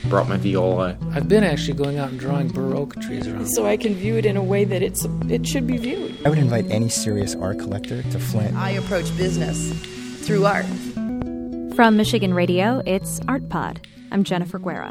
brought my viola. I've been actually going out and drawing Baroque trees around. So I can view it in a way that it should be viewed. I would invite any serious art collector to Flint. I approach business through art. From Michigan Radio, it's Art Pod. I'm Jennifer Guerra.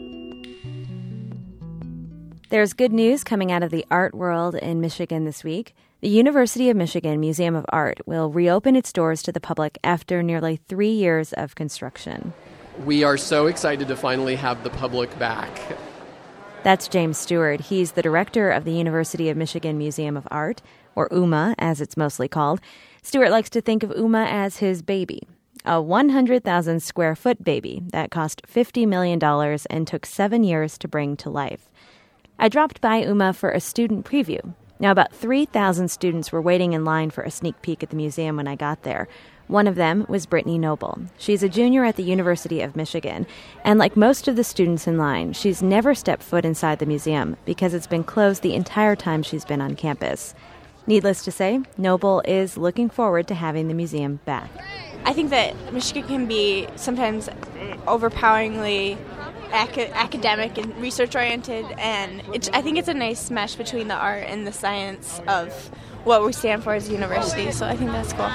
There's good news coming out of the art world in Michigan this week. The University of Michigan Museum of Art will reopen its doors to the public after nearly 3 years of construction. We are so excited to finally have the public back. That's James Stewart. He's the director of the University of Michigan Museum of Art, or UMA, as it's mostly called. Stewart likes to think of UMA as his baby, a 100,000 square foot baby that cost $50 million and took 7 years to bring to life. I dropped by UMA for a student preview. Now, about 3,000 students were waiting in line for a sneak peek at the museum when I got there. One of them was Brittany Noble. She's a junior at the University of Michigan, and like most of the students in line, she's never stepped foot inside the museum because it's been closed the entire time she's been on campus. Needless to say, Noble is looking forward to having the museum back. I think that Michigan can be sometimes overpoweringly academic and research-oriented, and I think it's a nice mesh between the art and the science of what we stand for as a university, so I think that's cool.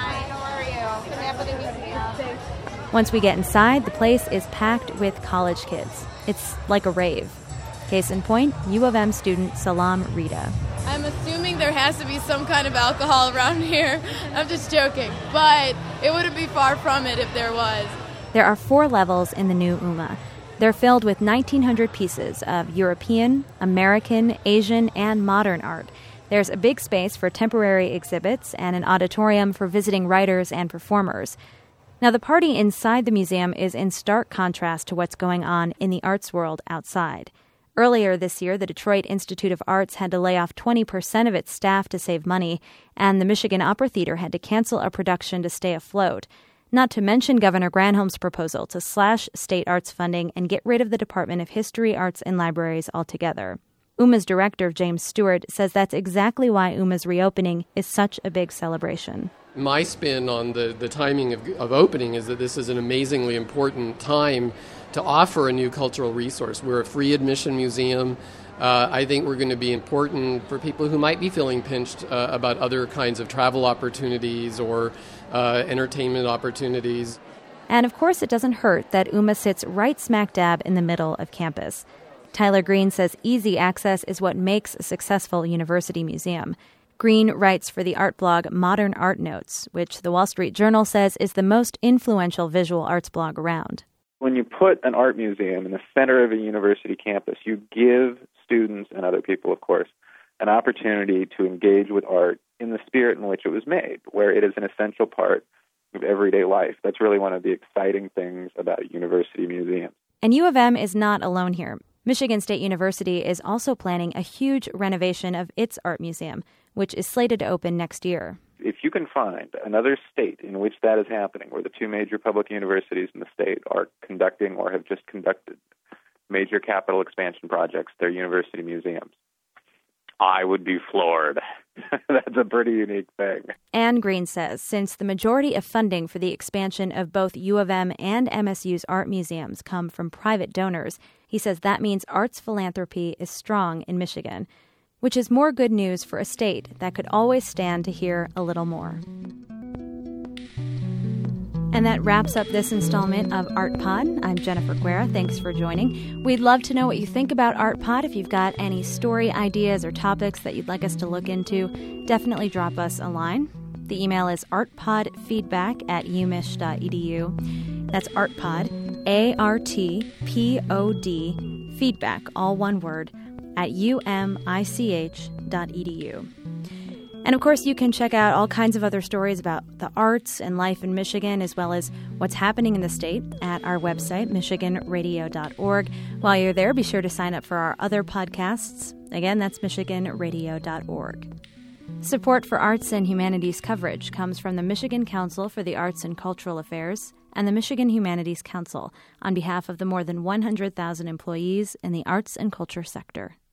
Once we get inside, the place is packed with college kids. It's like a rave. Case in point, U of M student Salam Rita. I'm assuming there has to be some kind of alcohol around here. I'm just joking, but it wouldn't be far from it if there was. There are 4 levels in the new UMA. They're filled with 1,900 pieces of European, American, Asian, and modern art. There's a big space for temporary exhibits and an auditorium for visiting writers and performers. Now, the party inside the museum is in stark contrast to what's going on in the arts world outside. Earlier this year, the Detroit Institute of Arts had to lay off 20% of its staff to save money, and the Michigan Opera Theater had to cancel a production to stay afloat. Not to mention Governor Granholm's proposal to slash state arts funding and get rid of the Department of History, Arts, and Libraries altogether. UMA's director, James Stewart, says that's exactly why UMA's reopening is such a big celebration. My spin on the timing of opening is that this is an amazingly important time to offer a new cultural resource. We're a free admission museum. I think we're going to be important for people who might be feeling pinched about other kinds of travel opportunities or entertainment opportunities. And of course, it doesn't hurt that UMA sits right smack dab in the middle of campus. Tyler Green says easy access is what makes a successful university museum. Green writes for the art blog Modern Art Notes, which the Wall Street Journal says is the most influential visual arts blog around. When you put an art museum in the center of a university campus, you give students, and other people, of course, an opportunity to engage with art in the spirit in which it was made, where it is an essential part of everyday life. That's really one of the exciting things about university museums. And U of M is not alone here. Michigan State University is also planning a huge renovation of its art museum, which is slated to open next year. If you can find another state in which that is happening, where the 2 major public universities in the state are conducting or have just conducted major capital expansion projects, they're university museums, I would be floored. That's a pretty unique thing. Anne Green says since the majority of funding for the expansion of both U of M and MSU's art museums come from private donors, he says that means arts philanthropy is strong in Michigan, which is more good news for a state that could always stand to hear a little more. And that wraps up this installment of Art Pod. I'm Jennifer Guerra. Thanks for joining. We'd love to know what you think about Art Pod. If you've got any story ideas or topics that you'd like us to look into, definitely drop us a line. The email is artpodfeedback@umich.edu. That's artpod, ARTPOD, feedback, all one word, at umich.edu. And of course, you can check out all kinds of other stories about the arts and life in Michigan, as well as what's happening in the state at our website, michiganradio.org. While you're there, be sure to sign up for our other podcasts. Again, that's michiganradio.org. Support for arts and humanities coverage comes from the Michigan Council for the Arts and Cultural Affairs and the Michigan Humanities Council on behalf of the more than 100,000 employees in the arts and culture sector.